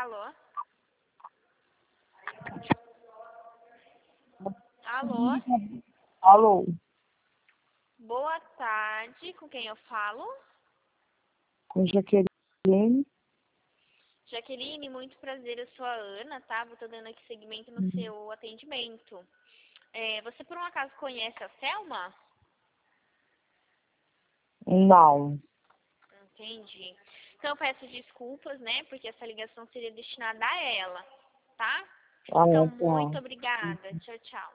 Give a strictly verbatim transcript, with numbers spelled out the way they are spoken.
Alô? Alô? Alô? Boa tarde, com quem eu falo? Com Jaqueline? Jaqueline, muito prazer, eu sou a Ana, tá? Vou tô dando aqui seguimento no Uhum. seu atendimento. É, você por um acaso conhece a Selma? Não. Entendi. Então eu peço desculpas, né? Porque essa ligação seria destinada a ela, tá? Ah, Então, tá. muito obrigada. Tchau, tchau.